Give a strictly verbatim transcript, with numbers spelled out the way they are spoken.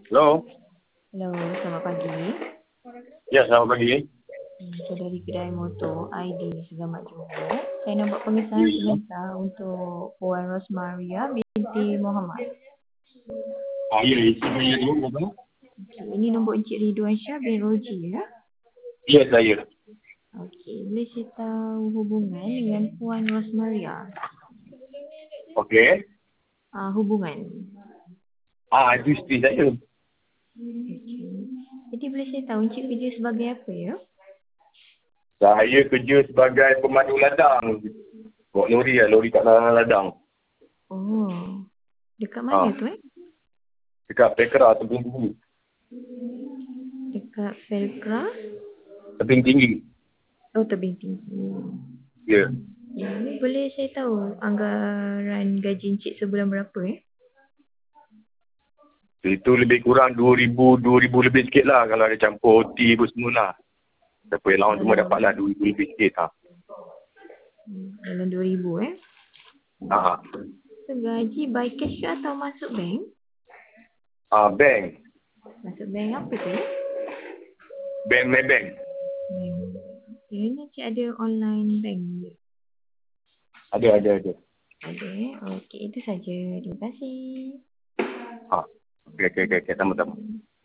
Hello. Hello, selamat pagi. Ya, selamat pagi. Hmm, Saya dari kedai motor I D Selamat Johor. Saya nak buat pemisahan sebentar untuk Puan Rosmaria binti Muhammad. Ah, ya, isi saya dulu berapa? Okey, ini nombor Encik Ridwan Syah bin Roji ya. Ya, saya. Okey, boleh saya tahu hubungan dengan Puan Rosmaria? Okey. Ah, hubungan. Ah, itu isteri saya. Okey. Jadi boleh saya tahu Encik kerja sebagai apa ya? Saya kerja sebagai pemandu ladang. Bawa lori lah, lori kat ladang. Oh, dekat Ah, mana tu eh? dekat Pekara, tebing tinggi. Dekat Velcra? Tebing tinggi. Oh, tebing tinggi. Ya. Ya, boleh saya tahu anggaran gaji Encik sebulan berapa eh? Itu lebih kurang dua ribu, dua ribu lebih sikit lah kalau ada campur O T pun semua lah. Siapa yang lawan semua dapat lah dua ribu lebih sikit. Ha. Hmm, dalam dua ribu eh? Ah, So, gaji by cash ke atau masuk bank? ah, bank. Masuk bank apa tu eh? Bank, Maybank. Hmm. Okay, ni Encik ada online bank je. Ada, ada, ada. Ada eh? Okey, itu saja. Terima kasih. Ah, okey, okey, okey, okay. Sama-sama.